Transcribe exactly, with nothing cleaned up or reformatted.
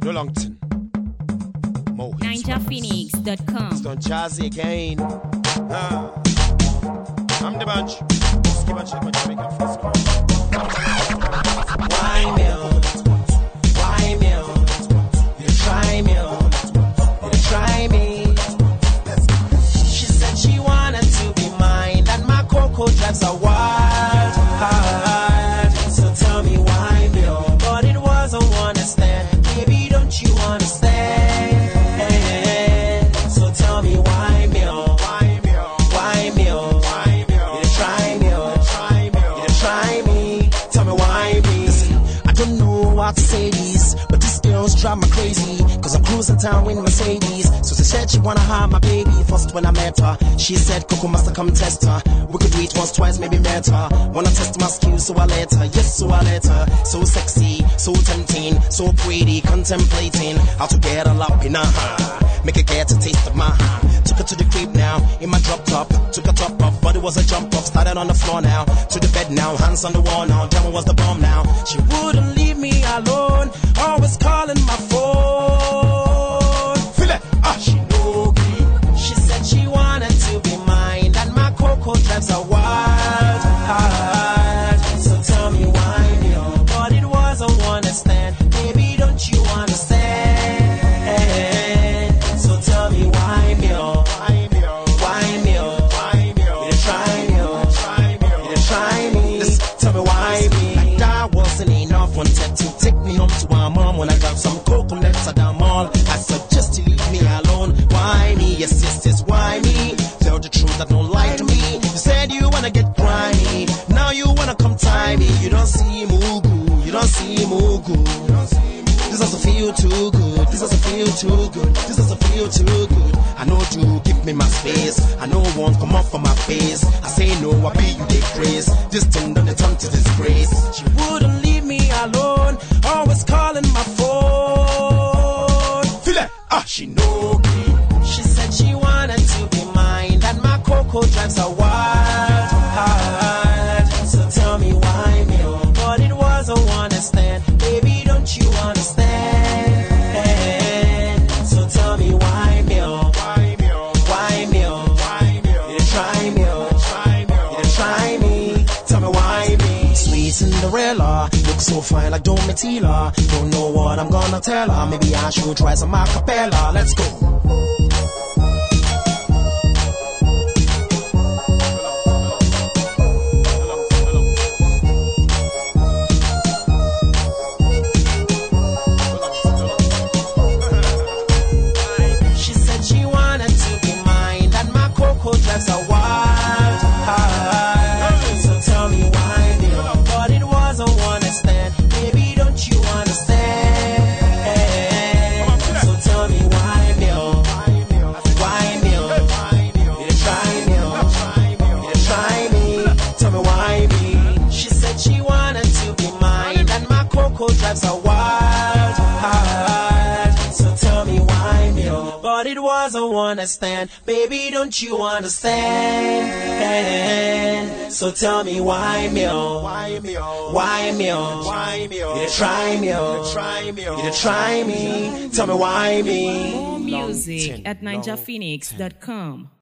No Longton. Mo Ninja Phoenix dot com. It's done Jazzy again. Ah. I'm the bunch. Skip and check my Jamaican first. Why me? Why me? You try me. You try me. She said she wanted to be mine, and my cocoa drives her wild. Hard. So tell me why me? But it wasn't one stand. Baby, don't you understand? So tell me why me? Why me? Why me? Why me? You try me. Try me. You try me. Tell me why me? Listen, I don't know how to say this, but these girls drive me crazy. Cause I'm cruising town with Mercedes. So she said she wanna have my baby. First when I met her, she said Coco must come test her. We could do it once, twice, maybe met her. Wanna test my skills, so I let her. Yes, so I let her. So sexy, so tempting, so pretty, contemplating how to get her up in her hand. Make her get a taste of my hand. Took her to the crib now, in my drop top. Took her top off, but it was a jump off. Started on the floor now, to the bed now. Hands on the wall now, Jammer was the bomb now. She wouldn't leave me alone, always calling my phone. Feel it, ah, She no green. She said she wanted to be mine, and my cocoa drives her wild. Hard. So tell me why me, but it wasn't one stand. Baby, don't you understand? So tell me why me, why me? why me, Why me? you try me, Try me. you try me. Listen, tell me why me. Like that wasn't enough. Wanted to take me home to our mom when I got some coconuts at the mall. I suggest you leave me alone. Why me? Yes, yes, yes, why me? Tell the truth, that don't lie to me. You said you wanna get grimy, now you wanna come tie me. You don't see Mugu, you don't see Mugu. This doesn't feel too good, this doesn't feel too good, this doesn't feel too good. I know you give me my space, I know won't come up from my face. I say no, I be you they praise. This thing done it turn to disgrace. She wouldn't leave me alone, always calling my phone. Feel it, ah, She no green. She said she wanted to be mine, and my cocoa drives her wild. Hard. So tell me why me, but it wasn't one stand. Baby, don't you understand? So tell me why me, why me? why me, Why me? you try me, Try me. you try me. Tell me why me. Sweet Cinderella, look so fine like Domitila. Don't know what I'm gonna tell her. Maybe I should try some acapella. Let's go. She said she wanted to be mine, and my cocoa drives her wild. Hard. So tell me why me, but it wasn't one stand. Baby, don't you understand? So tell me why me, why me, you try me, you try me. Tell me why me. She said she wanted to be mine, and my cocoa drives her wild. Hard. So tell me why me, but it wasn't one stand. Baby, don't you understand? So tell me why me, Why me? why me, Why me? you try me, Try me. you try me. Tell me why me. More music Longton, at ninja phoenix dot com.